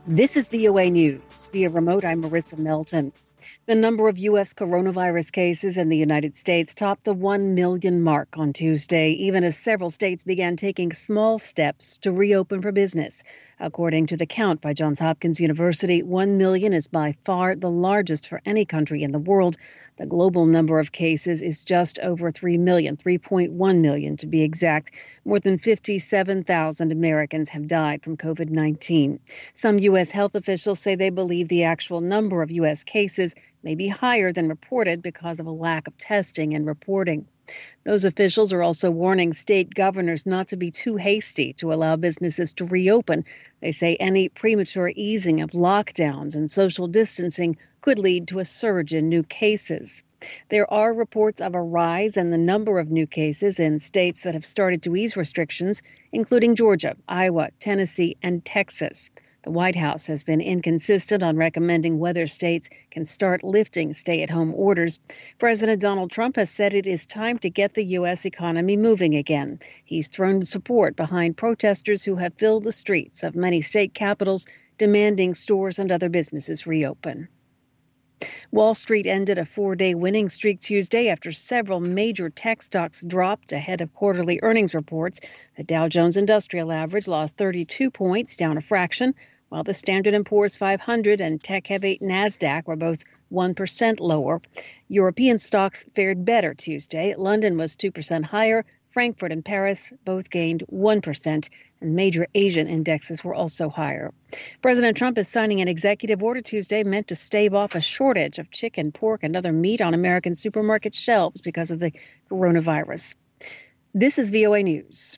This is VOA News. Via remote, I'm Marissa Melton. The number of U.S. coronavirus cases in the United States topped the 1 million mark on Tuesday, even as several states began taking small steps to reopen for business. According to the count by Johns Hopkins University, 1 million is by far the largest for any country in the world. The global number of cases is just over 3 million, 3.1 million to be exact. More than 57,000 Americans have died from COVID-19. Some U.S. health officials say they believe the actual number of U.S. cases may be higher than reported because of a lack of testing and reporting. Those officials are also warning state governors not to be too hasty to allow businesses to reopen. They say any premature easing of lockdowns and social distancing could lead to a surge in new cases. There are reports of a rise in the number of new cases in states that have started to ease restrictions, including Georgia, Iowa, Tennessee, and Texas. The White House has been inconsistent on recommending whether states can start lifting stay-at-home orders. President Donald Trump has said it is time to get the U.S. economy moving again. He's thrown support behind protesters who have filled the streets of many state capitals, demanding stores and other businesses reopen. Wall Street ended a four-day winning streak Tuesday after several major tech stocks dropped ahead of quarterly earnings reports. The Dow Jones Industrial Average lost 32 points, down a fraction, while the Standard & Poor's 500 and tech-heavy Nasdaq were both 1% lower. European stocks fared better Tuesday. London was 2% higher. Frankfurt and Paris both gained 1%, and major Asian indexes were also higher. President Trump is signing an executive order Tuesday meant to stave off a shortage of chicken, pork, and other meat on American supermarket shelves because of the coronavirus. This is VOA News.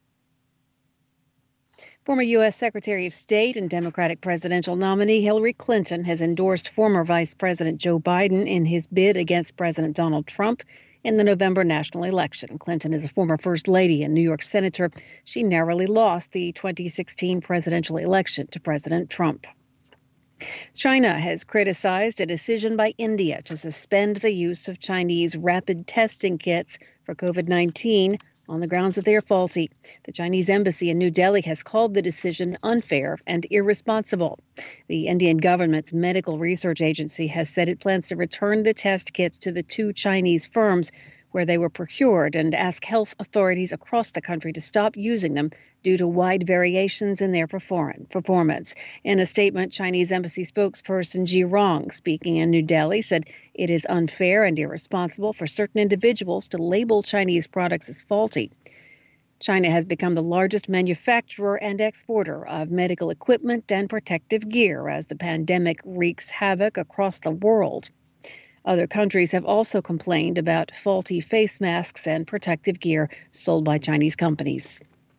Former U.S. Secretary of State and Democratic presidential nominee Hillary Clinton has endorsed former Vice President Joe Biden in his bid against President Donald Trump in the November national election. Clinton is a former First Lady and New York Senator. She narrowly lost the 2016 presidential election to President Trump. China has criticized a decision by India to suspend the use of Chinese rapid testing kits for COVID-19 on the grounds that they are faulty. The Chinese embassy in New Delhi has called the decision unfair and irresponsible. The Indian government's medical research agency has said it plans to return the test kits to the two Chinese firms where they were procured and ask health authorities across the country to stop using them due to wide variations in their performance. In a statement, Chinese embassy spokesperson Ji Rong, speaking in New Delhi, said it is unfair and irresponsible for certain individuals to label Chinese products as faulty. China has become the largest manufacturer and exporter of medical equipment and protective gear as the pandemic wreaks havoc across the world. Other countries have also complained about faulty face masks and protective gear sold by Chinese companies.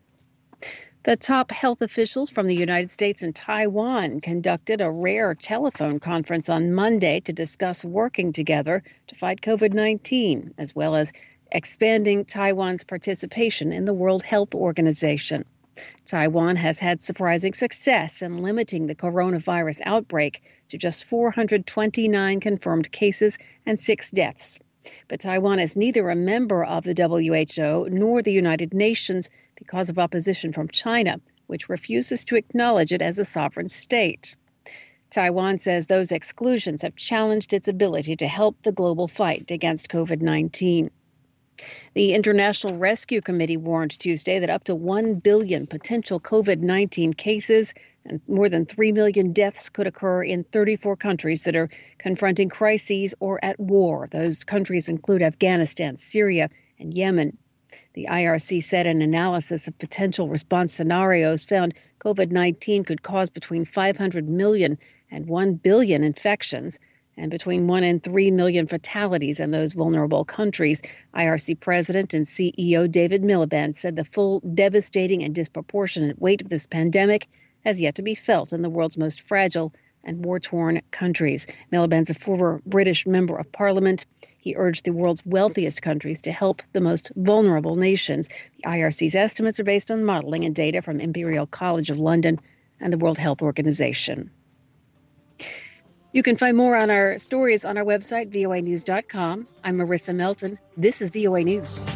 The top health officials from the United States and Taiwan conducted a rare telephone conference on Monday to discuss working together to fight COVID-19, as well as expanding Taiwan's participation in the World Health Organization. Taiwan has had surprising success in limiting the coronavirus outbreak to just 429 confirmed cases and 6 deaths. But Taiwan is neither a member of the WHO nor the United Nations because of opposition from China, which refuses to acknowledge it as a sovereign state. Taiwan says those exclusions have challenged its ability to help the global fight against COVID-19. The International Rescue Committee warned Tuesday that up to 1 billion potential COVID-19 cases and more than 3 million deaths could occur in 34 countries that are confronting crises or at war. Those countries include Afghanistan, Syria, and Yemen. The IRC said an analysis of potential response scenarios found COVID-19 could cause between 500 million and 1 billion infections and between 1 and 3 million fatalities in those vulnerable countries. IRC President and CEO David Miliband said the full devastating and disproportionate weight of this pandemic has yet to be felt in the world's most fragile and war-torn countries. Miliband's a former British member of parliament. He urged the world's wealthiest countries to help the most vulnerable nations. The IRC's estimates are based on modeling and data from Imperial College of London and the World Health Organization. You can find more on our stories on our website, voanews.com. I'm Marissa Melton. This is VOA News.